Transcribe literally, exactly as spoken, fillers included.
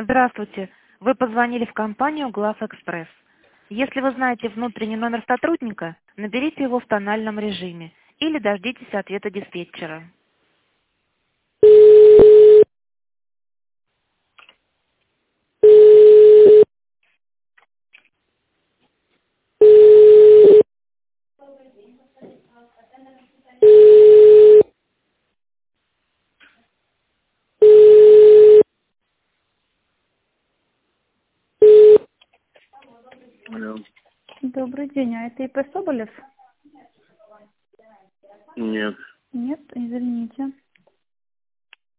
Здравствуйте. Вы позвонили в компанию Главэкспресс. Если вы знаете внутренний номер сотрудника, наберите его в тональном режиме или дождитесь ответа диспетчера. Алло. Добрый день, а это И П Соболев? Нет. Нет, извините.